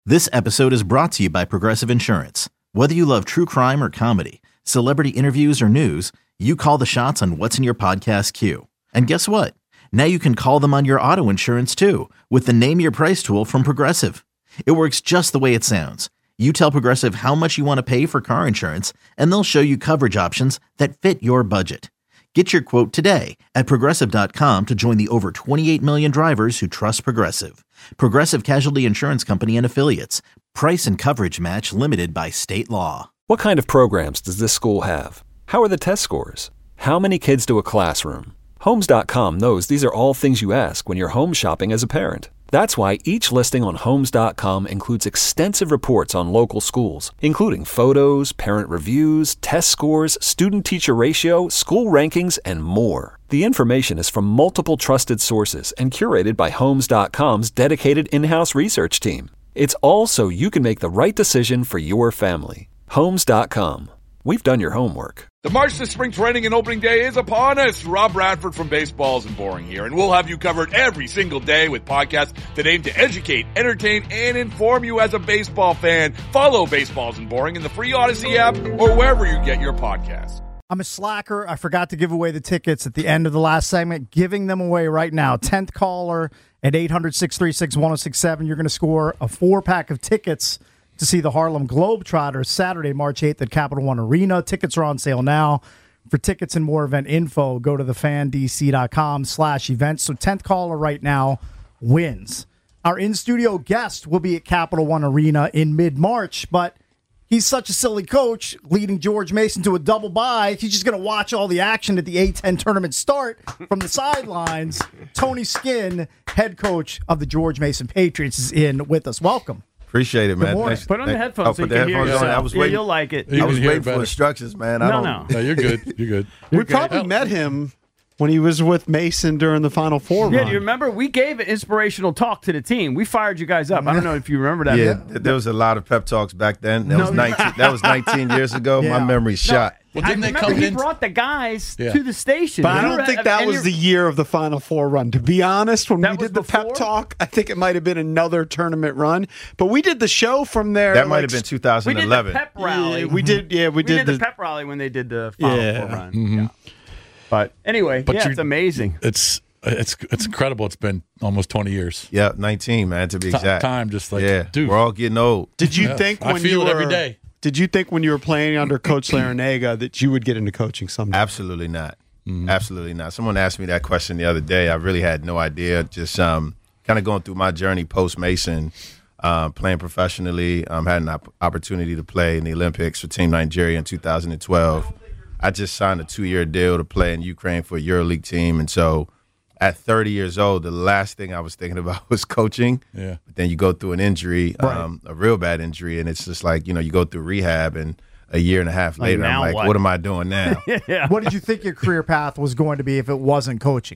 This episode is brought to you by Progressive Insurance. Whether you love true crime or comedy, celebrity interviews or news, you call the shots on what's in your podcast queue. And guess what? Now you can call them on your auto insurance too with the Name Your Price tool from Progressive. It works just the way it sounds. You tell Progressive how much you want to pay for car insurance, and they'll show you coverage options that fit your budget. Get your quote today at Progressive.com to join the over 28 million drivers who trust Progressive. Progressive Casualty Insurance Company and Affiliates. Price and coverage match limited by state law. What kind of programs does this school have? How are the test scores? How many kids to a classroom? Homes.com knows these are all things you ask when you're home shopping as a parent. That's why each listing on Homes.com includes extensive reports on local schools, including photos, parent reviews, test scores, student-teacher ratio, school rankings, and more. The information is from multiple trusted sources and curated by Homes.com's dedicated in-house research team. It's all so you can make the right decision for your family. Homes.com. We've done your homework. The march to spring training and opening day is upon us. Rob Bradford from Baseballs and Boring here, and we'll have you covered every single day with podcasts that aim to educate, entertain, and inform you as a baseball fan. Follow Baseballs and Boring in the free Odyssey app or wherever you get your podcasts. I'm a slacker. I forgot to give away the tickets at the end of the last segment. Giving them away right now. 10th caller at 800-636-1067. You're going to score a 4-pack of tickets to see the Harlem Globetrotters Saturday, March 8th at Capital One Arena. Tickets are on sale now. For tickets and more event info, go to thefandc.com/events. So 10th caller right now wins. Our in-studio guest will be at Capital One Arena in mid-March, but he's such a silly coach, leading George Mason to a double bye. He's just going to watch all the action at the A-10 tournament start from the sidelines. Tony Skinn, head coach of the George Mason Patriots, is in with us. Welcome. Appreciate it, man. Thanks. Put on the headphones so you can hear yourself. I was waiting. You'll like it. I was waiting for instructions, man. No, you're good. You're good. We probably met him when he was with Mason during the Final Four run. Yeah, do you remember? We gave an inspirational talk to the team. We fired you guys up. I don't know if you remember that. Yeah, there was a lot of pep talks back then. That was 19 years ago. Yeah. My memory's shot. Well, I didn't they remember come he in? brought the guys to the station. But I don't think that was the year of the Final Four run. To be honest, when we did the pep talk, I think it might have been another tournament run. But we did the show from there. That might have been 2011. We did the pep rally. We did the pep rally when they did the Final Four run. Mm-hmm. Yeah. But anyway, it's amazing. It's incredible. It's been almost 20 years. Yeah, 19, man, to be exact. Time just like, dude. We're all getting old. Did you think when I feel you it were every day. Did you think when you were playing under Coach Larinaga that you would get into coaching someday? Absolutely not. Absolutely not. Someone asked me that question the other day. I really had no idea. Just kind of going through my journey post-Mason, playing professionally. Had an opportunity to play in the Olympics for Team Nigeria in 2012. I just signed a 2-year deal to play in Ukraine for a EuroLeague team. And so at 30 years old, the last thing I was thinking about was coaching. Yeah. But then you go through an injury, a real bad injury, and it's just like, you go through rehab, and a year and a half later, I'm like, what am I doing now? What did you think your career path was going to be if it wasn't coaching?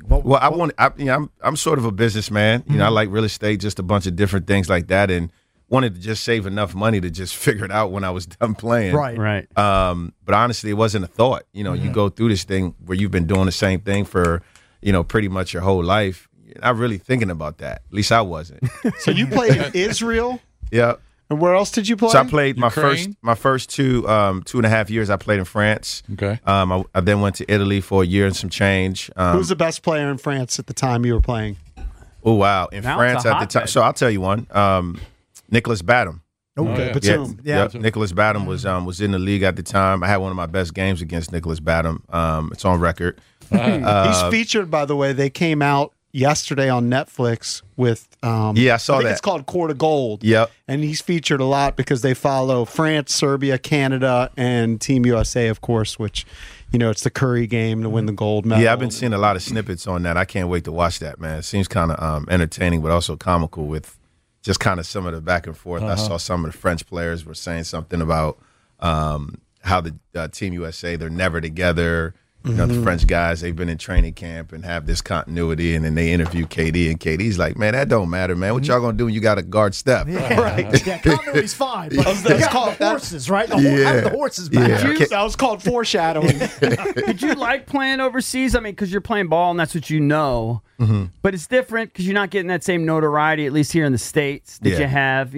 I'm sort of a businessman. I like real estate, just a bunch of different things like that, and wanted to just save enough money to just figure it out when I was done playing. Right. But honestly, it wasn't a thought. You go through this thing where you've been doing the same thing for pretty much your whole life. You're not really thinking about that. At least I wasn't. So you played in Israel? Yeah. And where else did you play? So I played my Ukraine? first 2.5 years. I played in France. Okay. I then went to Italy for a year and some change. Who was the best player in France at the time you were playing? Oh wow, in Now France it's a at the time. hotbed. So I'll tell you one. Nicholas Batum. Okay. yeah. Batum. Yeah. Nicholas Batum was in the league at the time. I had one of my best games against Nicholas Batum. It's on record. He's featured, by the way. They came out yesterday on Netflix with I saw think that. it's called Court of Gold. Yep. And he's featured a lot because they follow France, Serbia, Canada, and Team USA, of course, which, it's the Curry game to win the gold medal. Yeah, I've been seeing a lot of snippets on that. I can't wait to watch that, man. It seems kind of entertaining, but also comical with just kind of some of the back and forth. I saw some of the French players were saying something about how the Team USA, they're never together. The French guys, they've been in training camp and have this continuity, and then they interview KD, and KD's like, man, that don't matter, man. What y'all going to do when you got to guard Steph? Yeah, right. Yeah, continuity's fine. But that's called horses, right? The horses back. Yeah. That was called foreshadowing. Did you like playing overseas? I mean, because you're playing ball and that's what you know. but it's different because you're not getting that same notoriety, at least here in the States, that you have,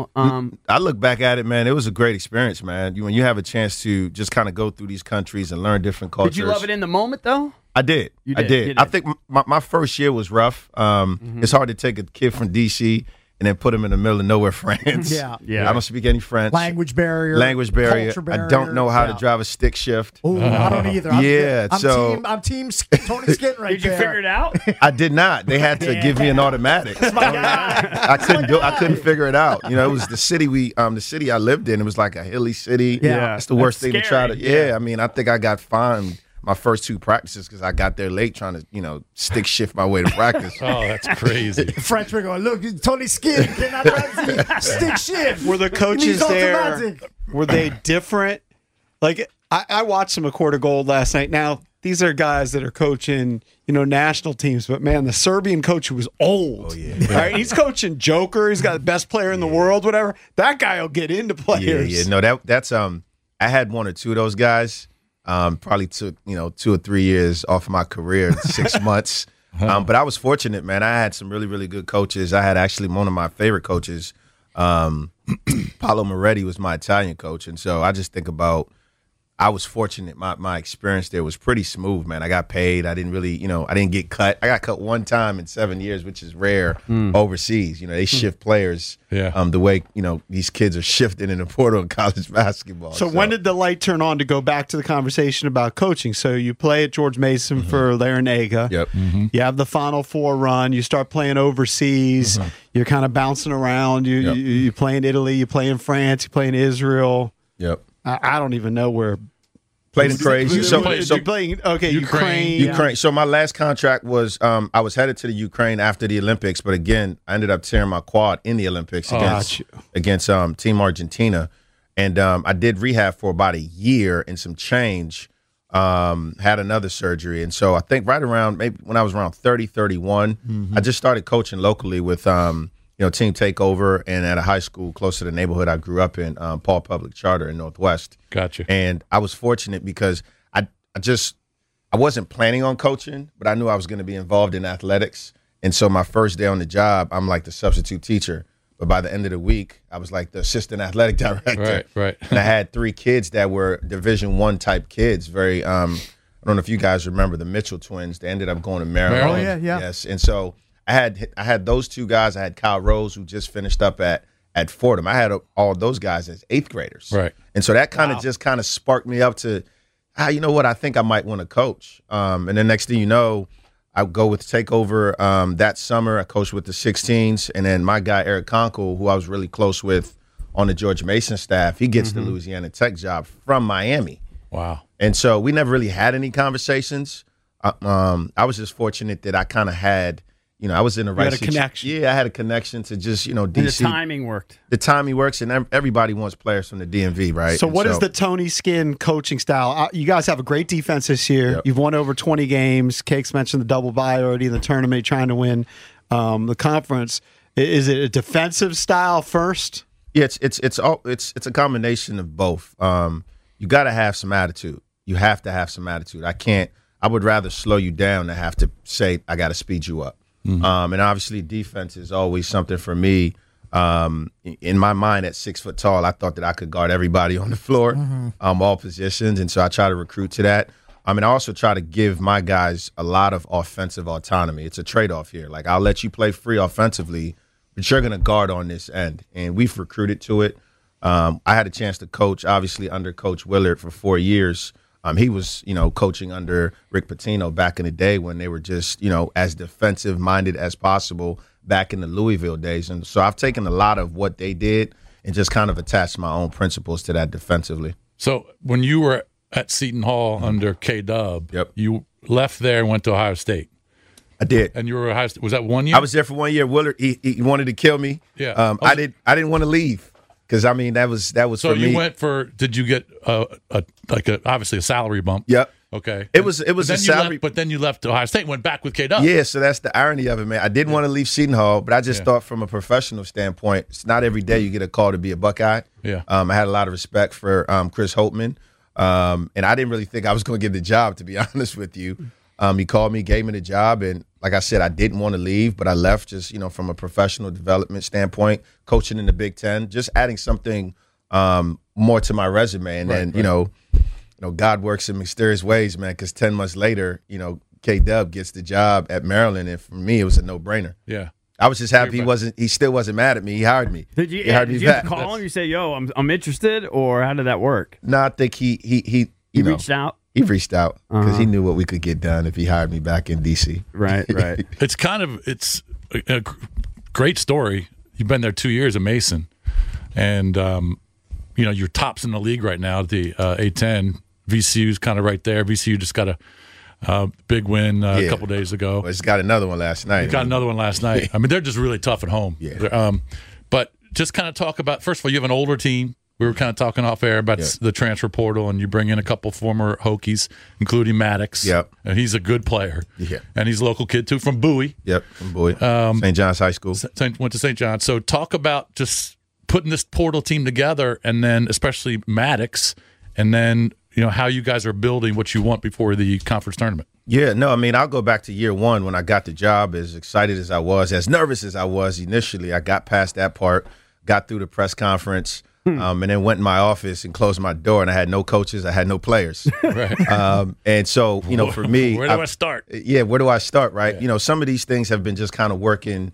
I look back at it, man, it was a great experience, man. When you have a chance to just kind of go through these countries and learn different cultures. Did you love it in the moment, though? I did. You I did. did. You did. I think my first year was rough. It's hard to take a kid from D.C. and then put him in the middle of nowhere, France. Yeah. I don't speak any French. Language barrier. Culture barrier. I don't know how to drive a stick shift. Oh, I don't either. I'm team Tony Skinn right Did you there. figure it out? I did not. They had to give me an automatic. I couldn't figure it out. It was the city the city I lived in. It was like a hilly city. Yeah. It's the worst thing scary. to try to. Yeah, I mean, I think I got fined my first 2 practices because I got there late trying to, stick shift my way to practice. Oh, that's crazy. French were going, look, Tony Skinn cannot practice stick shift. Were the coaches He's there? automatic. Were they different? Like I watched some McCourt of Gold last night. Now these are guys that are coaching, national teams. But man, the Serbian coach who was old. Oh, yeah. All right, he's coaching Joker. He's got the best player in the world. Whatever. That guy will get into players. Yeah. No, that's I had 1 or 2 of those guys. Probably took 2 or 3 years off of my career, 6 months. But I was fortunate, man. I had some really, really good coaches. I had actually one of my favorite coaches, Paolo Moretti, was my Italian coach, and so I just think about. I was fortunate. My experience there was pretty smooth, man. I got paid. I didn't really, I didn't get cut. I got cut 1 time in 7 years, which is rare overseas. They shift players the way, these kids are shifting in the portal in college basketball. So when did the light turn on to go back to the conversation about coaching? So you play at George Mason for Larinaga. Yep. You have the Final Four run. You start playing overseas. You're kind of bouncing around. You play in Italy. You play in France. You play in Israel. Yep. I don't even know where. Played in crazy. So playing Ukraine. Ukraine. So my last contract was I was headed to the Ukraine after the Olympics, but again, I ended up tearing my quad in the Olympics against Team Argentina, and I did rehab for about a year and some change. Had another surgery, and so I think right around maybe when I was around 30, 31, I just started coaching locally with Team Takeover, and at a high school close to the neighborhood I grew up in, Paul Public Charter in Northwest. Gotcha. And I was fortunate because I wasn't planning on coaching, but I knew I was going to be involved in athletics. And so my first day on the job, I'm like the substitute teacher. But by the end of the week, I was like the assistant athletic director. Right. And I had 3 kids that were Division I type kids. Very, I don't know if you guys remember the Mitchell twins. They ended up going to Maryland. Oh, yeah. Yes. And so I had those 2 guys. I had Kyle Rose, who just finished up at Fordham. I had all those guys as 8th graders. Right. And so that kind of just kind of sparked me up to, you know what, I think I might want to coach. And then next thing you know, I go with Takeover that summer. I coached with the 16s. And then my guy, Eric Conkle, who I was really close with on the George Mason staff, he gets the Louisiana Tech job from Miami. Wow. And so we never really had any conversations. I was just fortunate that I kind of had, I was in the right connection. Yeah, I had a connection to just, DC. And the timing worked. The timing works, and everybody wants players from the DMV, right? So what is the Tony Skinn coaching style? You guys have a great defense this year. Yep. You've won over 20 games. Cake's mentioned the double bye already in the tournament, trying to win the conference. Is it a defensive style first? Yeah, it's a combination of both. You got to have some attitude. You have to have some attitude. I would rather slow you down than have to say I got to speed you up. And obviously defense is always something for me. In my mind, at 6 foot tall, I thought that I could guard everybody on the floor, all positions. And so I try to recruit to that. I also try to give my guys a lot of offensive autonomy. It's a trade-off here. Like, I'll let you play free offensively, but you're going to guard on this end. And we've recruited to it. I had a chance to coach, obviously, under Coach Willard for 4 years. He was, coaching under Rick Pitino back in the day when they were just, as defensive-minded as possible back in the Louisville days. And so I've taken a lot of what they did and just kind of attached my own principles to that defensively. So when you were at Seton Hall under K-Dub, you left there and went to Ohio State. I did. And you were Ohio State. Was that 1 year? I was there for 1 year. Willard, he wanted to kill me. Yeah. I didn't want to leave. Because that was so for me. So you went for? Did you get obviously a salary bump? Yep. Okay. It was a salary. But then you left Ohio State and went back with K-Dub. Yeah. So that's the irony of it, man. I didn't want to leave Seton Hall, but I just thought from a professional standpoint, it's not every day you get a call to be a Buckeye. Yeah. I had a lot of respect for Chris Holtman, and I didn't really think I was going to get the job, to be honest with you. He called me, gave me the job, and like I said, I didn't want to leave, but I left just, from a professional development standpoint, coaching in the Big Ten, just adding something more to my resume. And then, God works in mysterious ways, man, because 10 months later, K-Dub gets the job at Maryland, and for me, it was a no-brainer. Yeah. I was just happy he still wasn't mad at me. He hired me. Did you have to call him? You say, "Yo, I'm interested," or how did that work? No, I think he reached out. He reached out because he knew what we could get done if he hired me back in D.C. Right. It's a great story. You've been there 2 years at Mason, and you're tops in the league right now at the A10. VCU's kind of right there. VCU just got a big win a couple days ago. Well, it's got another one last night. I mean, they're just really tough at home. Yeah. But just kind of talk about, first of all, you have an older team. We were kind of talking off air about the transfer portal, and you bring in a couple former Hokies, including Maddox. Yep. And he's a good player. Yeah. And he's a local kid, too, from Bowie. Yep, from Bowie. St. John's High School. Went to St. John's. So talk about just putting this portal team together, and then especially Maddox, and then how you guys are building what you want before the conference tournament. Yeah, no, I mean, I'll go back to year one when I got the job. As excited as I was, as nervous as I was initially, I got past that part, got through the press conference, and then went in my office and closed my door, and I had no coaches, I had no players. Right. And so, for me. Where do I start? Yeah, where do I start, right? Yeah. Some of these things have been just kind of working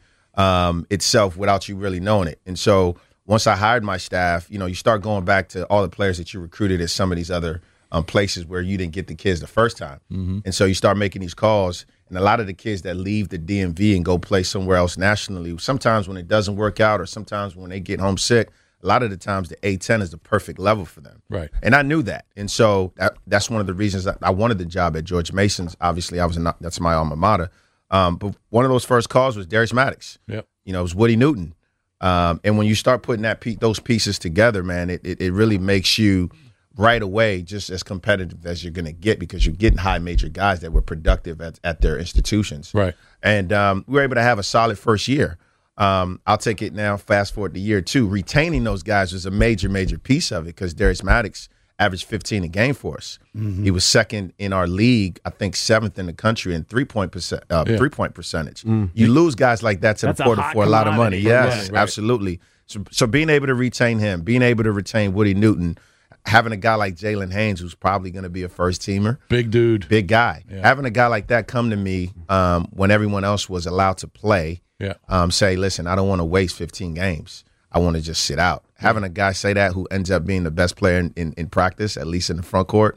itself without you really knowing it. And so once I hired my staff, you start going back to all the players that you recruited at some of these other places where you didn't get the kids the first time. Mm-hmm. And so you start making these calls, and a lot of the kids that leave the DMV and go play somewhere else nationally, sometimes when it doesn't work out or sometimes when they get homesick, a lot of the times the A10 is the perfect level for them. Right. And I knew that. And so that's one of the reasons I wanted the job at George Mason's. Obviously, that's my alma mater. But one of those first calls was Darius Maddox. Yep. It was Woody Newton. And when you start putting those pieces together, man, it really makes you right away just as competitive as you're going to get, because you're getting high major guys that were productive at their institutions. Right. And we were able to have a solid first year. I'll take it now, fast forward to year two. Retaining those guys was a major, major piece of it, because Darius Maddox averaged 15 a game for us. Mm-hmm. He was second in our league, I think 7th in the country in three-point percentage. Mm-hmm. You lose guys like that to the portal for a lot of money. Yes, right. Absolutely. So being able to retain him, being able to retain Woody Newton, having a guy like Jalen Haynes, who's probably going to be a first-teamer. Big dude. Big guy. Yeah. Having a guy like that come to me when everyone else was allowed to play, say, listen, I don't want to waste 15 games. I want to just sit out. Yeah. Having a guy say that who ends up being the best player in practice, at least in the front court,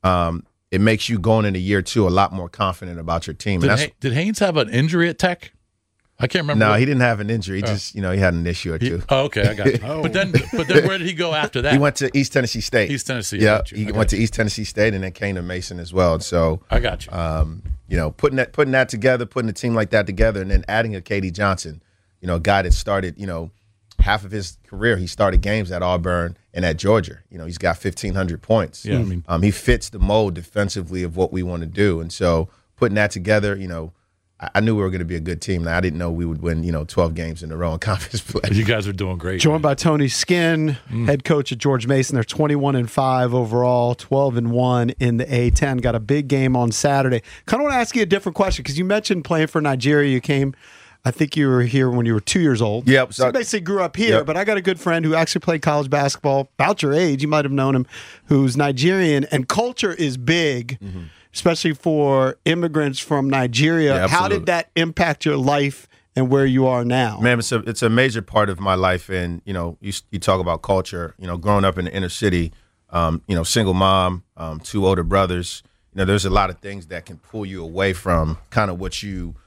it makes you going into year two a lot more confident about your team. Did Haynes have an injury at Tech? I can't remember. No, he didn't have an injury. He just, he had an issue or two. Okay, I got it. But then where did he go after that? He went to East Tennessee State. East Tennessee. Yeah, he went to East Tennessee State and then came to Mason as well. So I got you. Putting that together, putting a team like that together, and then adding a K.D. Johnson, a guy that started, half of his career he started games at Auburn and at Georgia. He's got 1,500 points. Yeah, he fits the mold defensively of what we want to do, and so putting that together, I knew we were going to be a good team. Now, I didn't know we would win, 12 games in a row in conference play. You guys are doing great. Joined by Tony Skinn, head coach at George Mason. They're 21-5 overall, 12-1 in the A10. Got a big game on Saturday. Kind of want to ask you a different question, because you mentioned playing for Nigeria. You came, I think you were here when you were 2 years old. Yep. So you basically grew up here, but I got a good friend who actually played college basketball, about your age, you might have known him, who's Nigerian, and culture is big. Mm-hmm. Especially for immigrants from Nigeria. Yeah, how did that impact your life and where you are now? Man, it's a major part of my life. And, you talk about culture, growing up in the inner city, single mom, 2 older brothers, there's a lot of things that can pull you away from kind of what you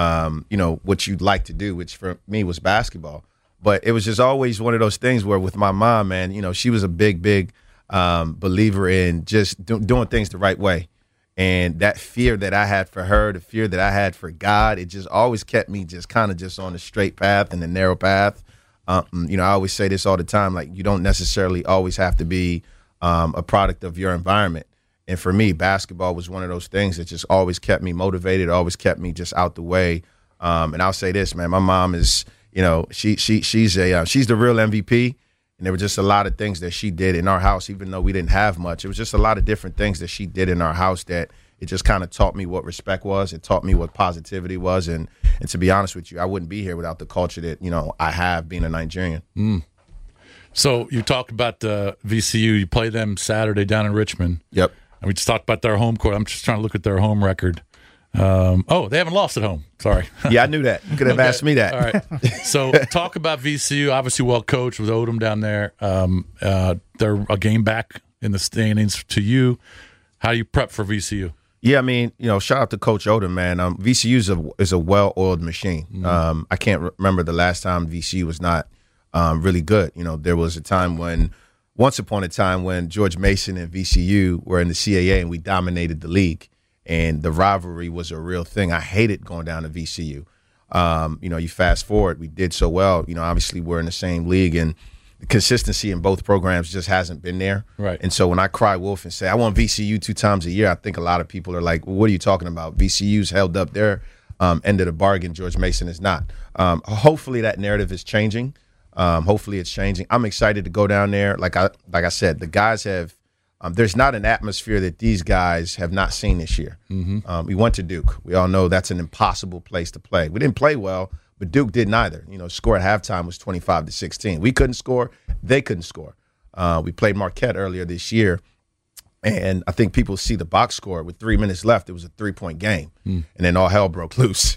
like to do, which for me was basketball. But it was just always one of those things where with my mom, man, she was a big believer in just doing things the right way. And that fear that I had for her, the fear that I had for God, it just always kept me just kind of just on the straight path and the narrow path. I always say this all the time, like you don't necessarily always have to be a product of your environment. And for me, basketball was one of those things that just always kept me motivated, always kept me just out the way. And I'll say this, man, my mom is, she's the real MVP. And there were just a lot of things that she did in our house, even though we didn't have much. It was just a lot of different things that she did in our house that It just kind of taught me what respect was. It taught me what positivity was. And to be honest with you, I wouldn't be here without the culture that, I have being a Nigerian. So you talked about VCU. You play them Saturday down in Richmond. Yep. And we just talked about their home court. I'm just trying to look at their home record. They haven't lost at home. Sorry. Yeah, I knew that. You could have asked me that. All right. So talk about VCU. Obviously well coached with Odom down there. They're a game back in the standings to you. How do you prep for VCU? Yeah, I mean, shout out to Coach Odom, man. VCU is a well-oiled machine. Mm-hmm. I can't remember the last time VCU was not really good. There was once upon a time when George Mason and VCU were in the CAA and we dominated the league, and the rivalry was a real thing. I hated going down to VCU. You fast forward, we did so well. Obviously we're in the same league, and the consistency in both programs just hasn't been there. Right. And so when I cry wolf and say I want VCU 2 times a year, I think a lot of people are like, well, what are you talking about? VCU's held up their end of the bargain. George Mason is not. Hopefully that narrative is changing. Hopefully it's changing. I'm excited to go down there. Like I said, the guys have there's not an atmosphere that these guys have not seen this year. Mm-hmm. We went to Duke. We all know that's an impossible place to play. We didn't play well, but Duke didn't either. Score at halftime was 25-16. We couldn't score. They couldn't score. We played Marquette earlier this year, and I think people see the box score with 3 minutes left. It was a 3-point game, and then all hell broke loose.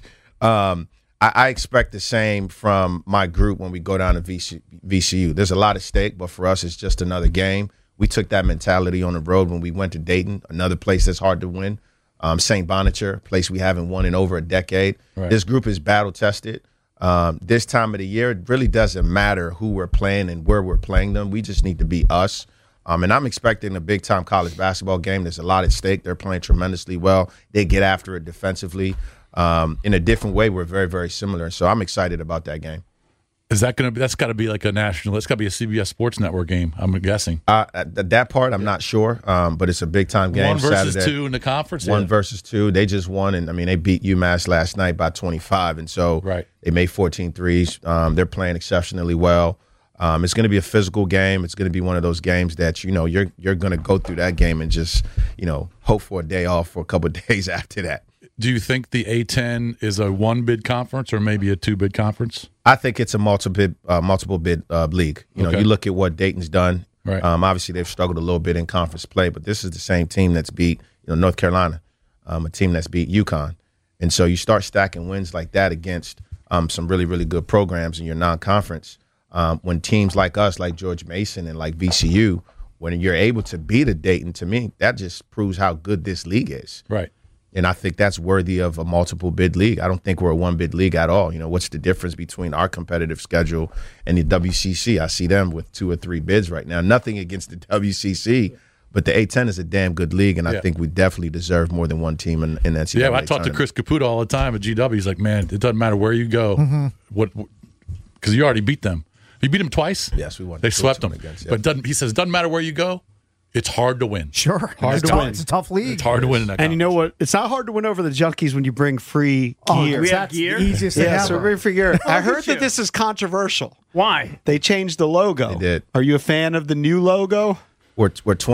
I expect the same from my group when we go down to VCU. There's a lot at stake, but for us, it's just another game. We took that mentality on the road when we went to Dayton, another place that's hard to win. St. Bonaventure, a place we haven't won in over a decade. Right. This group is battle-tested. This time of the year, it really doesn't matter who we're playing and where we're playing them. We just need to be us. And I'm expecting a big-time college basketball game. There's a lot at stake. They're playing tremendously well. They get after it defensively. In a different way, we're very, very similar. So I'm excited about that game. Is that going to be? That's got to be like a national. That's got to be a CBS Sports Network game. I'm guessing. That part, I'm not sure, but it's a big time game. 1 versus Saturday. 2 in the conference. 1 versus 2. They just won, and they beat UMass last night by 25, and so they made 14 threes. They're playing exceptionally well. It's going to be a physical game. It's going to be one of those games that you're going to go through that game and just hope for a day off for a couple of days after that. Do you think the A10 is a 1-bid conference or maybe a 2-bid conference? I think it's a multiple bid league. You look at what Dayton's done. Right. Obviously, they've struggled a little bit in conference play, but this is the same team that's beat North Carolina, a team that's beat UConn. And so you start stacking wins like that against some really, really good programs in your non-conference. When teams like us, like George Mason and like VCU, when you're able to beat a Dayton, to me, that just proves how good this league is. Right. And I think that's worthy of a multiple bid league. I don't think we're a 1-bid league at all. What's the difference between our competitive schedule and the WCC? I see them with 2 or 3 bids right now. Nothing against the WCC, but the A10 is a damn good league, and I think we definitely deserve more than one team in NCAA. Yeah, I talk to Chris Caputo all the time at GW. He's like, man, it doesn't matter where you go, because you already beat them. You beat them twice. Yes, we won. They swept them. But he says it doesn't matter where you go. It's hard to win. Sure. Hard to win. It's a tough league. It's hard to win in that And you know what? It's not hard to win over the Junkies when you bring free gear. We have gear? The easiest thing so ever. bring free gear. I heard that this is controversial. Why? They changed the logo. They did. Are you a fan of the new logo? We're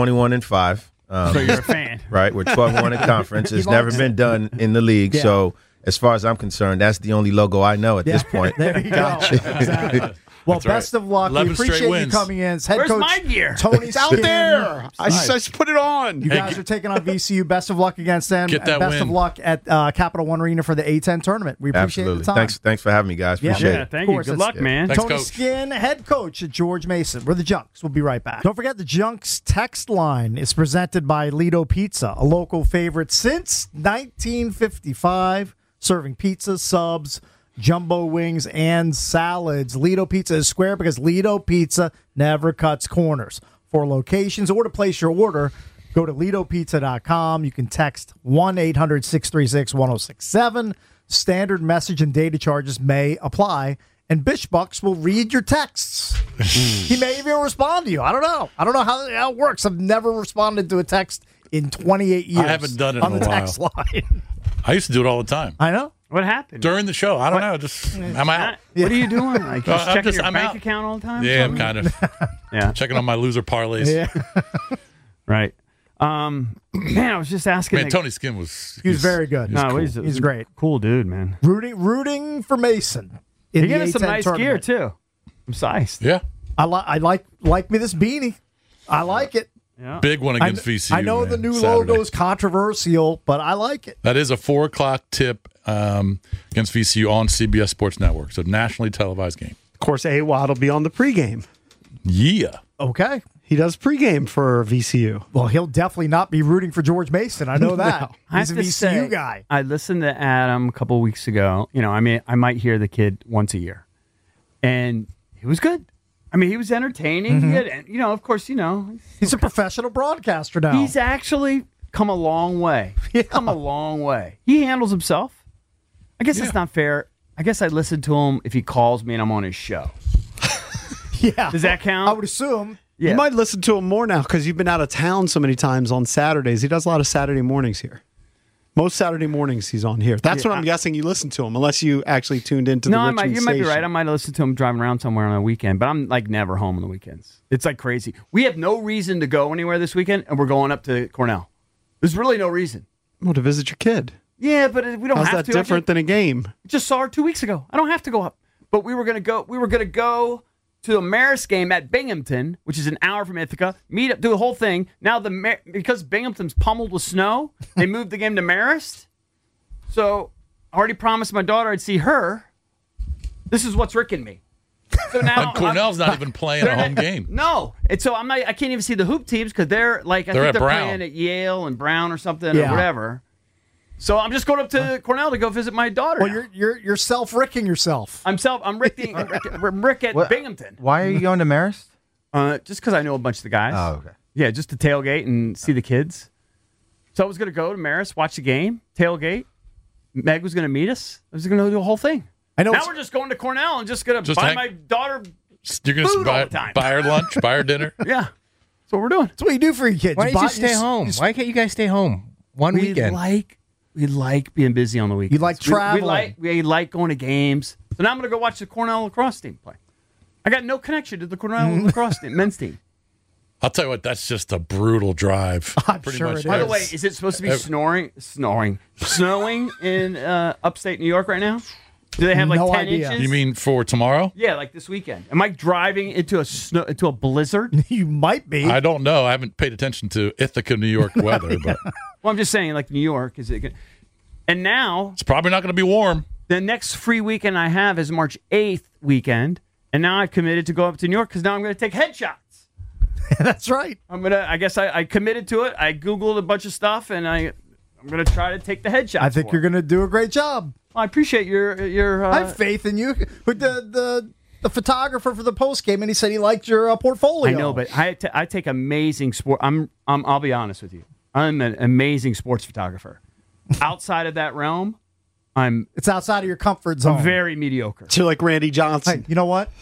21-5. So you're a fan. Right? We're 12-1 in conference. It's never been done in the league. Yeah. So as far as I'm concerned, that's the only logo I know at this point. There you go. Exactly. Well, best of luck. We 11 straight appreciate you wins. coming in. Head Where's coach my gear? Tony It's out Skin. there. I just put it on. You guys are taking on VCU. Best of luck against them. Get that and best win. of luck at Capital One Arena for the A10 tournament. We appreciate Absolutely. the time. Thanks for having me, guys. Appreciate Yeah, it. thank you. course, Good it's- luck, man. Thanks, Tony Coach. Skin, head coach at George Mason. We're the Junks. We'll be right back. Don't forget the Junks text line is presented by Lido Pizza, a local favorite since 1955, serving pizza, subs, jumbo wings, and salads. Lido Pizza is square because Lido Pizza never cuts corners. For locations or to place your order, go to LidoPizza.com. You can text 1-800-636-1067. Standard message and data charges may apply, and Bishbucks will read your texts. He may even respond to you. I don't know. I don't know how it works. I've never responded to a text in 28 years. I haven't done it on in the a text line. I used to do it all the time. I know. What happened? During the show. I don't know. Just I'm out. What are you doing? Like just I'm checking just- your I'm bank out. account all the time? or Yeah, I'm something? kind of Yeah. checking on my loser parlays. Yeah. Right. Man, I was just asking. Man, Tony Skin was very good. He's great. Cool dude, man. Rooting for Mason. He gave us some nice gear too. I'm sized. Yeah. I like me this beanie. I like it. Yeah. Big one against VCU. I know the new logo is controversial, but I like it. That is a 4:00 tip against VCU on CBS Sports Network. So nationally televised game. Of course, AWOD will be on the pregame. Yeah. Okay. He does pregame for VCU. Well, he'll definitely not be rooting for George Mason. I know that. No. He's a VCU guy. I listened to Adam a couple of weeks ago. I might hear the kid once a year. And he was good. He was entertaining. Mm-hmm. Of course, he's a professional broadcaster now. He's actually come a long way. Yeah. Come a long way. He handles himself. I guess it's not fair. I guess I'd listen to him if he calls me and I'm on his show. Yeah. Does that count? I would assume. Yeah. You might listen to him more now because you've been out of town so many times on Saturdays. He does a lot of Saturday mornings here. Most Saturday mornings he's on here. That's what I'm guessing you listen to him, unless you actually tuned into the Richmond station. You might be right. I might listen to him driving around somewhere on a weekend, but I'm never home on the weekends. It's crazy. We have no reason to go anywhere this weekend, and we're going up to Cornell. There's really no reason. Well, to visit your kid. Yeah, but we don't have to. How's that different than a game? Just saw her 2 weeks ago. I don't have to go up. But we were going to go. We were going to go to a Marist game at Binghamton, which is an hour from Ithaca. Meet up, do the whole thing. Now because Binghamton's pummeled with snow, they moved the game to Marist. So I already promised my daughter I'd see her. This is what's ricking me. So now and Cornell's not even playing a home game. No, and so I can't even see the hoop teams because they're I think they're playing at Yale and Brown or something or whatever. So I'm just going up to Cornell to go visit my daughter. Well, you're self-ricking yourself. I'm Rick at Binghamton. Why are you going to Marist? Just because I know a bunch of the guys. Oh, okay. Yeah, just to tailgate and see the kids. So I was going to go to Marist, watch the game, tailgate. Meg was going to meet us. I was going to do a whole thing. I know. Now we're just going to Cornell and just going to buy my daughter You're going to buy her lunch, buy her dinner. Yeah, that's what we're doing. That's what you do for your kids. Why don't you stay home? Why can't you guys stay home one weekend? We like being busy on the weekends. You like traveling. We like going to games. So now I'm going to go watch the Cornell lacrosse team play. I got no connection to the Cornell lacrosse team, men's team. I'll tell you what, that's just a brutal drive. I'm sure it is. By the way, is it supposed to be snowing in upstate New York right now? Do they have No 10 idea. inches? You mean for tomorrow? Yeah, like this weekend. Am I driving into a blizzard? You might be. I don't know. I haven't paid attention to Ithaca, New York weather, but Well, I'm just saying, New York is it good? And now it's probably not going to be warm. the next free weekend I have is March 8th weekend, and now I've committed to go up to New York because now I'm going to take headshots. That's right. I guess I committed to it. I Googled a bunch of stuff, and I'm going to try to take the headshots. I think you're going to do a great job. I appreciate your. I have faith in you. But the photographer for the post game, and he said he liked your portfolio. I know, but I take amazing sport. I'll be honest with you. I'm an amazing sports photographer. Outside of that realm, it's outside of your comfort zone. Very mediocre. So like Randy Johnson. Hey, you know what?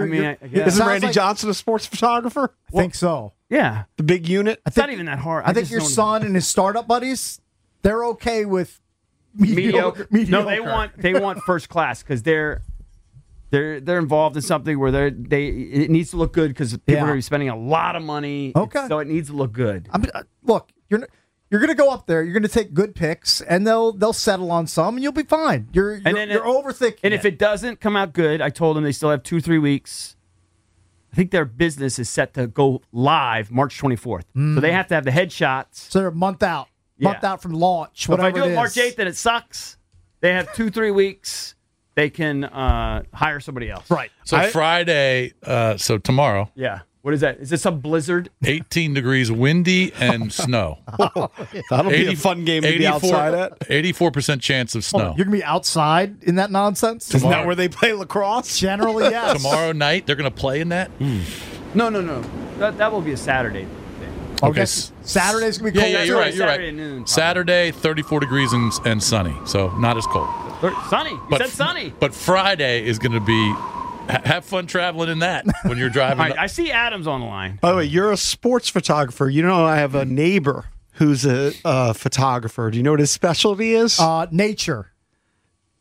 Isn't Randy Johnson a sports photographer? I think so. Yeah, the big unit. It's not even that hard. I think your son and his startup buddies, they're okay with mediocre. No, they want first class because they're involved in something where it needs to look good because people are going to be spending a lot of money. Okay, so it needs to look good. Look, you're going to go up there. You're going to take good picks, and they'll settle on some, and you'll be fine. You're overthinking. And if it doesn't come out good, I told them they still have 2-3 weeks. I think their business is set to go live March 24th, so they have to have the headshots. So they're a month out. Month out from launch. So if I do it March 8th and it sucks, they have 2-3 weeks. They can hire somebody else. Right. So Friday, so tomorrow. Yeah. What is that? Is this some blizzard? 18 degrees, windy, and snow. That'll be a fun game to be outside at. 84% chance of snow. You're going to be outside in that nonsense? Isn't that where they play lacrosse? Generally, yes. Tomorrow night, they're going to play in that? No. That will be a Saturday. Okay. Saturday's going to be cold. Yeah, you're right. Saturday noon. Saturday, 34 degrees and sunny, so not as cold. Sunny. You said sunny. But Friday is going to be, have fun traveling in that when you're driving. All right, I see Adams on the line. By the way, you're a sports photographer. You know, I have a neighbor who's a photographer. Do you know what his specialty is? Nature.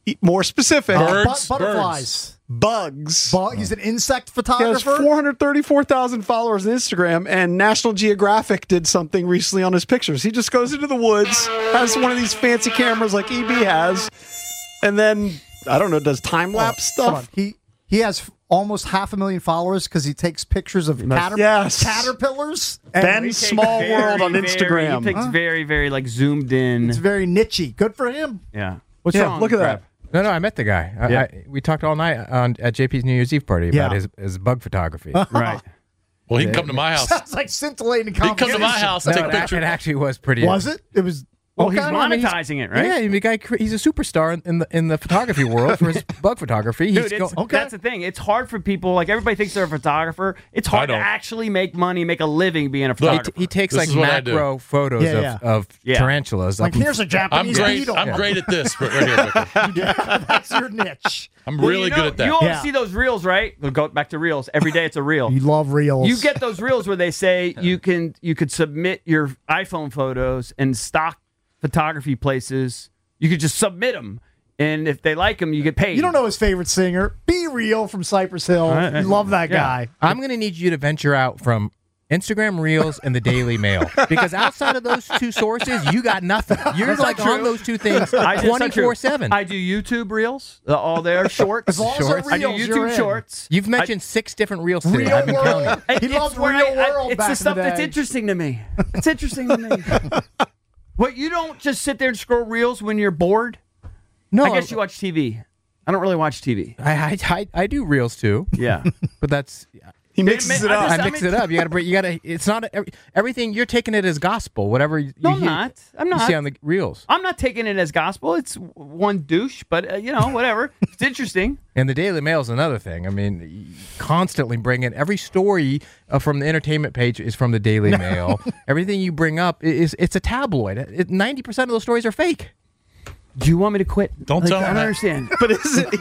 more specific, Birds. Butterflies. bugs. He's an insect He has photographer. 434,000 followers on Instagram, and National Geographic did something recently on his pictures. He just goes into the woods, has one of these fancy cameras like EB has, and then, I don't know, does time-lapse Hold on. stuff. He has almost 500,000 followers because he takes pictures of Yes. caterpillars. Ben He takes Small World on Instagram. He takes very, very like zoomed in. It's very nichey. Good for him. Yeah. What's Yeah, wrong? look at that. No, I met the guy. Yeah. We talked all night at JP's New Year's Eve party about Yeah. his bug photography. Right. Well, he can come to my house. Sounds like scintillating He can come to my competition. house and take it pictures. actually was pretty. Was it? It was. Well, he's okay. monetizing it, right? Yeah, the guy. He's a superstar in the photography world for his bug photography. He's Dude, okay. that's the thing. It's hard for people. Like everybody thinks they're a photographer. It's hard to don't. actually make money, make a living being a photographer. he takes This like is what I do. macro photos Yeah, of Yeah. tarantulas. Like, up in- here's a I'm Japanese great. beetle. I'm great at this right here. Victor. That's your niche. I'm Well, really you know, good at that. You always Yeah. see those reels, right? We'll go back to reels. Every day it's a reel. You love reels. You get those reels where they say you could submit your iPhone photos and stock photography places. You could just submit them, and if they like them, you get paid. You don't know his favorite singer. Be Real from Cypress Hill. Right. You love that Yeah. guy. I'm going to need you to venture out from Instagram Reels and the Daily Mail because outside of those two sources, you got nothing. You're like on those two things That's not true. 24/7. I do YouTube reels. All their shorts. As long as Shorts. they're I do reels, you're YouTube in. Shorts. You've mentioned 6 different Reels today. Real I've been counting. world. He It's loves where Real World It's back the in stuff the that's day. interesting to me. It's interesting to me. What, you don't just sit there and scroll reels when you're bored? No, I guess you watch TV. I don't really watch TV. I do Reels too, Yeah. but that's He mixes it I up. just- I mix it up. You got to. It's not everything. You're taking it as gospel. Whatever you No, I'm hear- not. I'm You not. see on the Reels I'm not taking it as gospel. It's one douche, but whatever. It's interesting. and the Daily Mail is another thing. I mean, you constantly bring in every story from the entertainment page is from the Daily Mail. Everything you bring up it's a tabloid. 90% of those stories are fake. Do you want me to quit? Don't tell I him don't that. understand. But is it?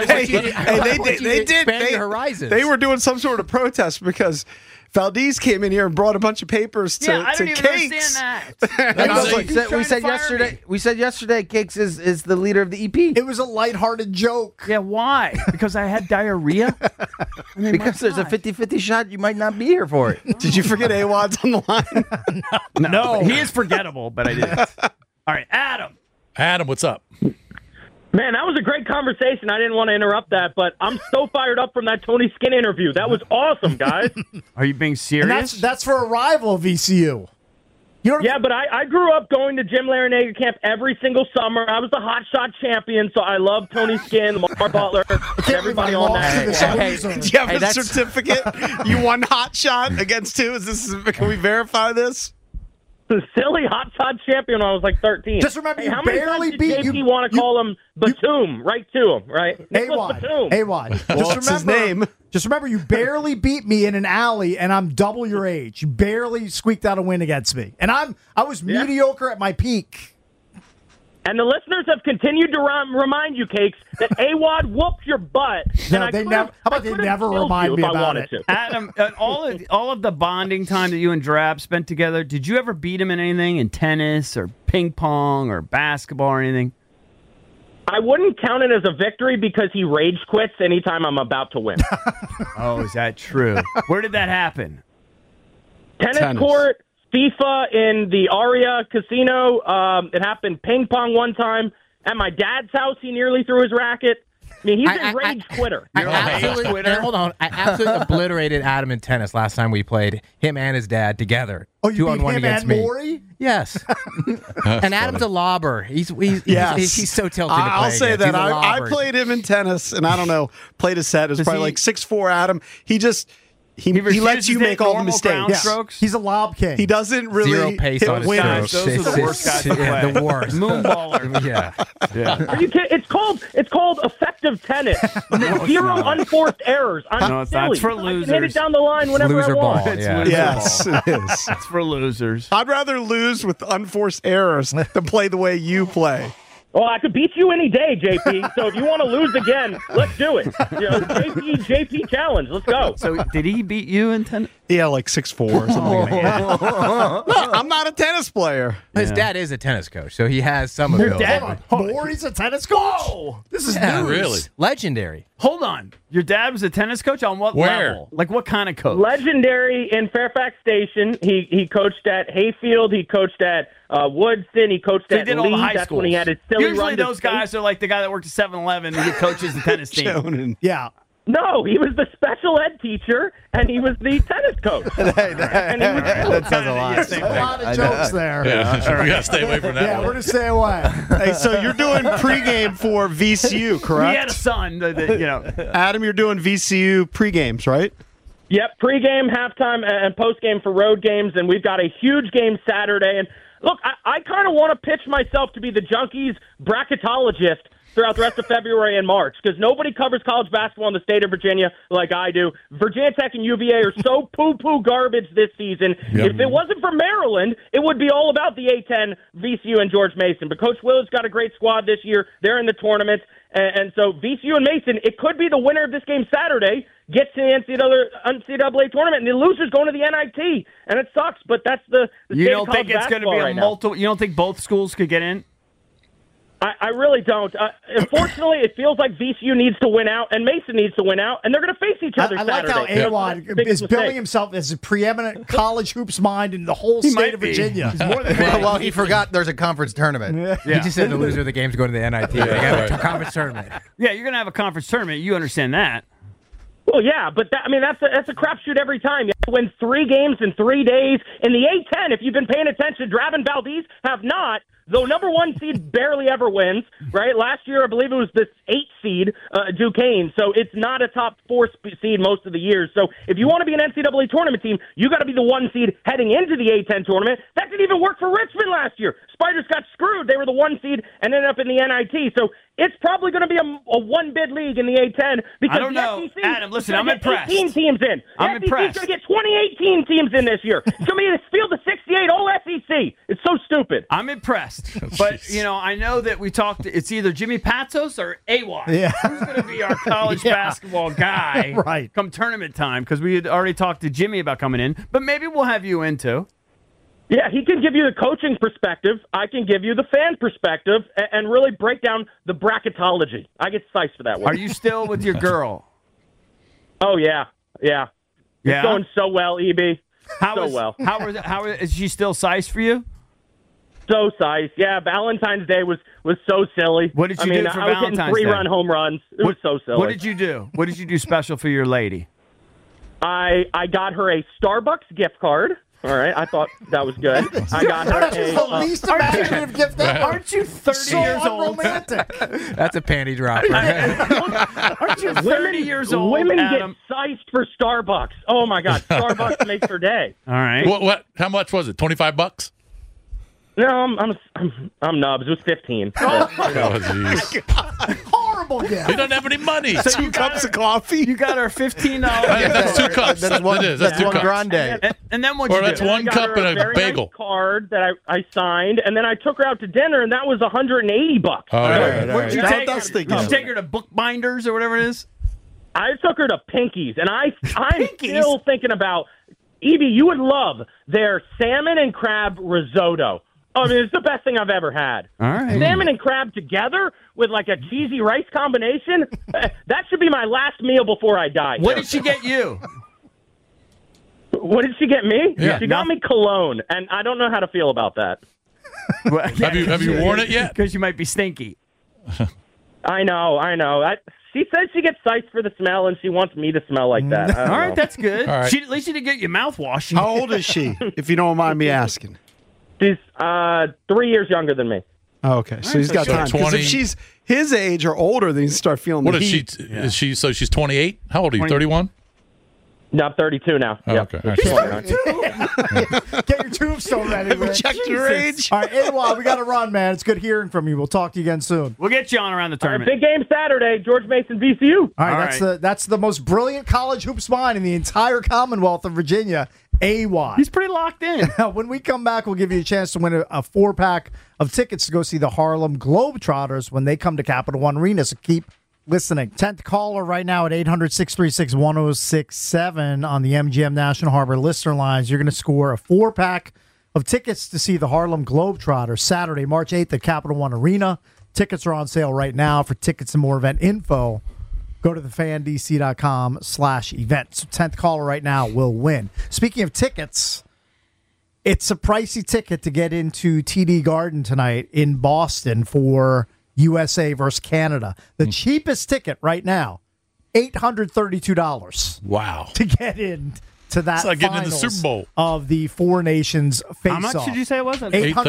They did. Expand your horizons. They were doing some sort of protest because Valdez came in here and brought a bunch of papers to, Yeah, I to don't even Cakes. understand that. And I was Exactly. like, He's trying we to said fire yesterday. me. We said yesterday. Cakes is the leader of the EP It was a lighthearted joke. Yeah, why? Because I had diarrhea? I mean, because my there's a God. 50-50 shot you might not be here for it. did you forget Awad's on the line? No, he is forgettable, but I didn't. All right, Adam, what's up? Man, that was a great conversation. I didn't want to interrupt that, but I'm so fired up from that Tony Skinn interview. That was awesome, guys. Are you being And serious? that's for a rival of VCU. You know, Yeah, but I grew up going to Jim Larinaga camp every single summer. I was the hot shot champion, so I love Tony Skinn, Lamar Butler, and everybody on lost to the that. loser. Do you have a that's- certificate? You won hot shot against two? Can we verify this? The silly hot shot champion when I was like 13. Just remember, you how many barely times beat- did JP you- want to call him Batum right to him, right? Nicholas A-Wad. Batum. A-Wad. What's his name? Just remember, you barely beat me in an alley, and I'm double your age. You barely squeaked out a win against me, and I was mediocre at my peak. And the listeners have continued to remind you, Cakes, that AWOD whooped your butt. No, and I they could've- never- how about I they could've never killed remind you me if I about wanted it? to. Adam, all of the bonding time that you and Drab spent together, did you ever beat him in anything, in tennis or ping pong or basketball or anything? I wouldn't count it as a victory because he rage quits anytime I'm about to win. Oh, is that true? Where did that happen? Tennis court, FIFA in the Aria Casino. It happened ping pong one time. At my dad's house, he nearly threw his racket. I mean, he's a rage quitter. I absolutely, and hold on. I absolutely obliterated Adam in tennis last time we played, him and his dad together. Oh, you 2-on-1 beat him against and me. Maury? Yes. And Adam's a lobber. He's so tilted to play I'll say against. that. He's a I lobber. played him in tennis, and I don't know, played a set. It was Does probably he- like 6'4", Adam. He lets refuses you to hit make all the normal mistakes. ground strokes? He's a lob king. He doesn't really Zero pace hit on his winners. strokes. Those are the worst guys to Yeah, play. the worst. Moonballer. Yeah. Are you kidding? It's called effective tennis. Zero unforced errors. I'm No, it's silly. not. It's for I can hit losers. it down the line whenever Loser I want. ball. It's Yeah. loser Yes, ball. it is. It's for losers. I'd rather lose with unforced errors than play the way you play. Well, I could beat you any day, JP. So if you want to lose again, let's do it. JP challenge. Let's go. So did he beat you in tennis? Yeah, like 6'4" or something like that. No, I'm not a tennis player. His dad is a tennis coach, so he has some ability. Maury's a tennis coach? Whoa! This is Yeah, news. Really? Legendary. Hold on. Your dad was a tennis coach? On what Where? level? Like what kind of coach? Legendary in Fairfax Station. He coached at Hayfield. He coached at Woodson. He coached So he at did all the Lee. high That's schools. when he had his silly Usually run to those state. guys are like the guy that worked at 7-Eleven and he coaches the tennis team. Jonan. Yeah. No, he was the special ed teacher, and he was the tennis coach. And he was That says a lot. There's a lot of jokes there. Yeah, we got to stay away from that Yeah, one. we're going to stay away. Hey, so you're doing pregame for VCU, correct? He had a son that. Adam, you're doing VCU pregames, right? Yep, pregame, halftime, and postgame for road games, and we've got a huge game Saturday. And look, I kind of want to pitch myself to be the Junkies bracketologist throughout the rest of February and March, because nobody covers college basketball in the state of Virginia like I do. Virginia Tech and UVA are so poo-poo garbage this season. Yep. If it wasn't for Maryland, it would be all about the A-10, VCU, and George Mason. But Coach Willard's got a great squad this year. They're in the tournament. And so VCU and Mason, it could be the winner of this game Saturday gets to the NCAA tournament, and the loser's going to the NIT. And it sucks, but that's the You state don't of college think it's going to basketball be a right now. multiple? You don't think both schools could get in? I really don't. Unfortunately, it feels like VCU needs to win out and Mason needs to win out, and they're going to face each other I like how Saturday. Awad Biggest is billing mistake. himself as a preeminent college hoops mind in the whole He state might of be. Virginia. He's more than that. Well, he forgot there's a conference tournament. He just said the loser of the game's going to the NIT. They got a conference tournament. Yeah, you're going to have a conference tournament. You understand that. Well, yeah, but that's a crapshoot every time. You have to win 3 games in 3 days. In the A-10, if you've been paying attention, Drav and Valdez have not. Though number 1 seed barely ever wins, right? Last year, I believe it was the 8 seed, Duquesne. So it's not a top 4 seed most of the years. So if you want to be an NCAA tournament team, you got to be the 1 seed heading into the A-10 tournament. That didn't even work for Richmond last year. Spiders got screwed. They were the 1 seed and ended up in the NIT. So it's probably going to be a one-bid league in the A-10 because I don't know. the SEC Adam, listen, is I'm gonna get impressed. 18 teams in. I'm the SEC impressed. is going to get 2018 teams in this year. It's going to be a field of 68 all SEC. It's so stupid. I'm impressed. But, I know that we talked, it's either Jimmy Patsos or Awad. Yeah. Who's going to be our college basketball guy Right. come tournament time? Because we had already talked to Jimmy about coming in. But maybe we'll have you in, too. Yeah, he can give you the coaching perspective. I can give you the fan perspective and really break down the bracketology. I get psyched for that one. Are you still with your girl? Oh, yeah. Yeah? It's going so well, EB. How is she still sized for you? So sized. Yeah, Valentine's Day was so silly. What did you do for I was Valentine's getting 3 Day? run home runs. It was so silly. What did you do? What did you do special for your lady? I got her a Starbucks gift card. All right, I thought that was good. I got her That is the least imaginative gift ever. Aren't you 30 So years old? unromantic. That's a panty drop. Aren't you 30 years old, Women Adam? get sized for Starbucks. Oh my God, Starbucks makes her day. All right. What? How much was it? $25? No, I'm nubs. It was 15. Oh, jeez. Horrible gift. He doesn't have any money. So Two cups of coffee. You got her $15. That's 2 cups. That's one, It is. that's Two one cups. grande. And then what'd Or you that's do? one I got cup her and a very bagel. Nice card that I signed, and then I took her out to dinner, and that was $180. All right. Where'd you That's take what I her? was thinking Did you of. take her to Bookbinders or whatever it is? I took her to Pinky's, and I'm Pinky's? still thinking about Evie. You would love their salmon and crab risotto. I mean, it's the best thing I've ever had. All right. Salmon and crab together with like a cheesy rice combination. That should be my last meal before I die. What did she get you? What did she get me? Yeah. She got me cologne, and I don't know how to feel about that. Have you worn it yet? Because you might be stinky. I know. She says she gets psyched for the smell, and she wants me to smell like that. I don't All right, know. that's good. All right. At least she didn't get you mouthwash. How old is she, if you don't mind me asking? She's 3 years younger than me. Oh, okay, so he's got so time. Because 20 if she's his age or older, then you start feeling What the is she? heat. Is she? So she's 28. How old are you? 20. 31. No, I'm 32 now. Oh, Yep. okay. All right. Get your tombstone ready, Rich. Check your age. All right, Awad, we got to run, man. It's good hearing from you. We'll talk to you again soon. We'll get you on around the All right, tournament. big game Saturday, George Mason, VCU. All right, All that's the most brilliant college hoops mind in the entire Commonwealth of Virginia. AY. He's pretty locked in. When we come back, we'll give you a chance to win a 4-pack of tickets to go see the Harlem Globetrotters when they come to Capital One Arena. So keep listening. 10th caller right now at 800-636-1067 on the MGM National Harbor listener lines. You're going to score a 4-pack of tickets to see the Harlem Globetrotters Saturday, March 8th at Capital One Arena. Tickets are on sale right now. For tickets and more event info, go to thefandc.com/events. So 10th caller right now will win. Speaking of tickets, it's a pricey ticket to get into TD Garden tonight in Boston for USA versus Canada. The cheapest ticket right now, $832. Wow. To get in to that It's like getting in the finals Super Bowl. of the Four Nations face-off. How much did you say it was?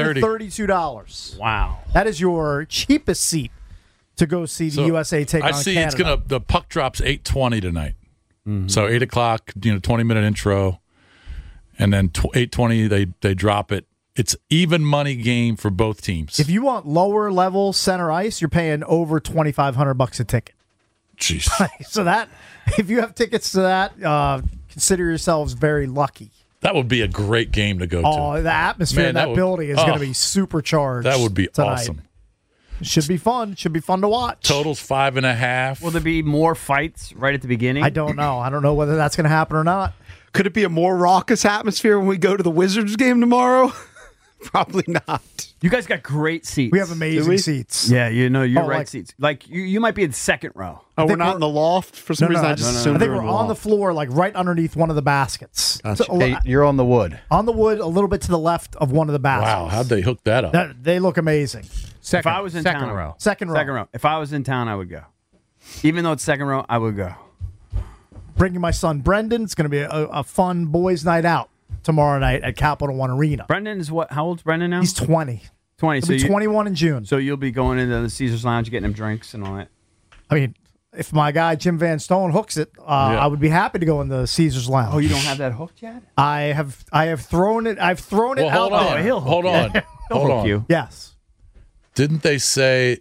$832. Wow. That is your cheapest seat to go see the USA take I on see Canada. the puck drops 8:20 tonight. So 8 o'clock, 20-minute intro, and then 8:20 they drop it. It's even money game for both teams. If you want lower level center ice, you're paying over $2,500 a ticket. Jeez. So that if you have tickets to that, consider yourselves very lucky. That would be a great game to go Oh, to. the atmosphere in that building is going to be supercharged. That would be tonight. awesome. Should be fun. Should be fun to watch. Totals 5.5. Will there be more fights right at the beginning? I don't know. I don't know whether that's going to happen or not. Could it be a more raucous atmosphere when we go to the Wizards game tomorrow? Probably not. You guys got great seats. We have amazing seats. Yeah, you're Oh, right like- seats. Like you might be in second row. Oh, we're think not we're- in the loft for some reason. I just assumed I think we we're in the on the loft. floor, like right underneath one of the baskets. Hey, you're on the wood. On the wood, a little bit to the left of one of the baskets. Wow, how'd they hook that up? They look amazing. If I was in second town, row. Second row. Second row. If I was in town, I would go. Even though it's second row, I would go. Bringing my son Brendan. It's going to be a fun boys' night out tomorrow night at Capital One Arena. Brendan is what? How old's Brendan now? He's 20. 20. He'll be 21 in June. So you'll be going into the Caesars Lounge, getting him drinks and all that. I mean, if my guy Jim Van Stone hooks it, I would be happy to go in the Caesars Lounge. Oh, you don't have that hooked yet? I have thrown it. I've thrown it Well, out hold on. there. He'll Hold hook on. you. He'll Hold hook on. you. Yes. Didn't they say?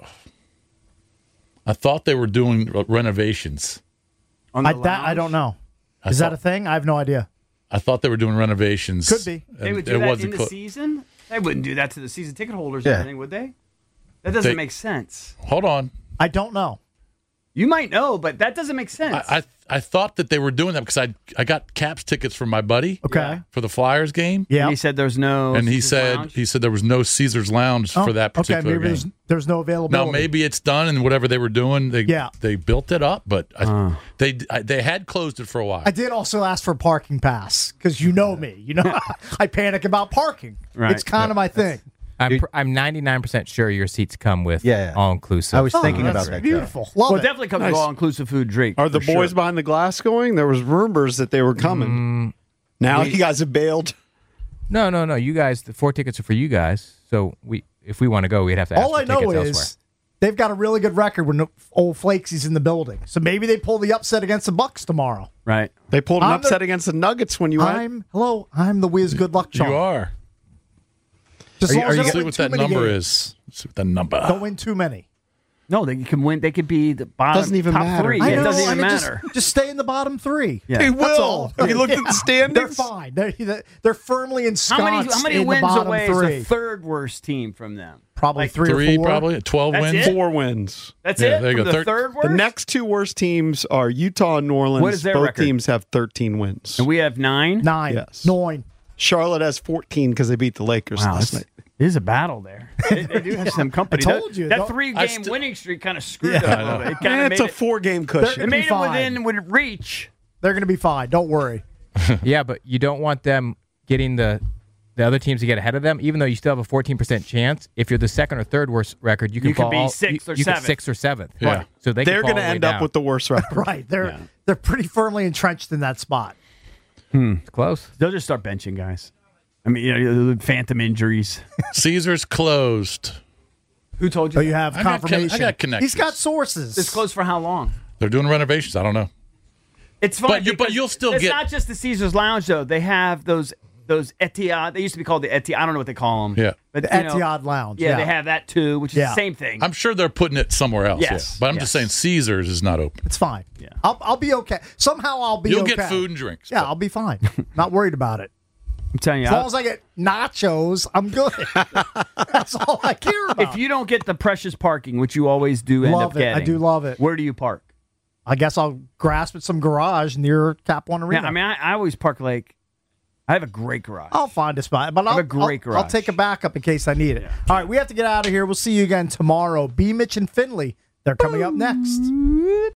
I thought they were doing renovations. On the I lounge? don't know. I Is that thought- a thing? I have no idea. I thought they were doing renovations. Could be. and They would it do that wasn't in the clo- season? They wouldn't do that to the season ticket holders Yeah. or anything, would they? That doesn't They- make sense. Hold on. I don't know. You might know, but that doesn't make sense. I thought that they were doing that because I got Caps tickets from my buddy Okay. for the Flyers game. Yeah. And he said there's no. And he Caesars said Lounge? there was no Caesars Lounge for that particular maybe game. there's no availability. Now maybe it's done and whatever they were doing, they built it up, but they had closed it for a while. I did also ask for a parking pass because you know me. You know, I panic about parking. Right. It's kind of my thing. I'm 99% sure your seats come with Yeah. all inclusive. I was thinking That's about that. beautiful. Love Well, it. it definitely comes with all inclusive food drink. Are the for boys sure. behind the glass going? There was rumors that they were coming. Now you guys have bailed. No. You guys, the 4 tickets are for you guys. So if we want to go, we'd have to ask All for I know tickets is elsewhere. they've got a really good record when old Flakesy's in the building. So maybe they pull the upset against the Bucks tomorrow. Right. They pulled an I'm upset the- against the Nuggets when you went. I'm the whiz good luck charm. You are. Just as long as Are they you don't see win what too that many number games. is? See what that number. Don't win too many. No, they can win. They could be the bottom. Doesn't even top matter. 3. I Yeah, know, it doesn't even I mean, matter. Just stay in the bottom 3. Yeah. They That's will. all. Have you looked at the standings? They're fine. They're firmly ensconced How many in the wins bottom away 3. is the third worst team from them? Probably Like 3 or 4. Probably 12 That's wins. it? 4 wins. That's Yeah, it. there you From go. the third worst. The next 2 worst teams are Utah and New Orleans. What is their Both record? teams have 13 wins. And we have 9. 9. Yes. 9. Charlotte has 14 because they beat the Lakers Wow, last that's- night. it is a battle there. They do have some company. I told you, that don't- 3-game winning streak kind of screwed them a little bit. It kind Eh, of it's made a 4-game it cushion. made it fine. within reach. They're going to be fine. Don't worry. Yeah, but you don't want them getting the other teams to get ahead of them, even though you still have a 14% chance. If you're the second or third worst record, you can You could fall be all- 6th or you could 7th. 6th or 7th. Yeah. Right. So They're going to end up with the worst record. Right. They're pretty firmly entrenched in that spot. It's close. They'll just start benching guys. I mean, phantom injuries. Caesars closed. Who told you? So you have I got confirmation. I got connections. He's got sources. It's closed for how long? They're doing renovations. I don't know. It's fine. But you'll still it's get- not just the Caesars Lounge though. They have those those Etihad. They used to be called the Etihad. I don't know what they call them. Yeah. But The Etihad Lounge. Yeah, they have that too, which is Yeah. the same thing. I'm sure they're putting it somewhere else. Yes, yeah. But I'm just saying Caesars is not open. It's fine. Yeah. I'll be okay. Somehow I'll be You'll okay. get food and drinks. Yeah, I'll be fine. Not worried about it. I'm telling you, As long as I get nachos, I'm good. That's all I care about. if you don't get the precious parking, which you always do end Love up it. getting, I do love it. Where do you park? I guess I'll grasp at some garage near Cap One Arena. Yeah, I mean, I always park like. I have a great garage. I'll find a spot, but I have I'll, a great I'll garage. take a backup in case I need it. All right, we have to get out of here. We'll see you again tomorrow. B. Mitch and Finley, they're coming up next.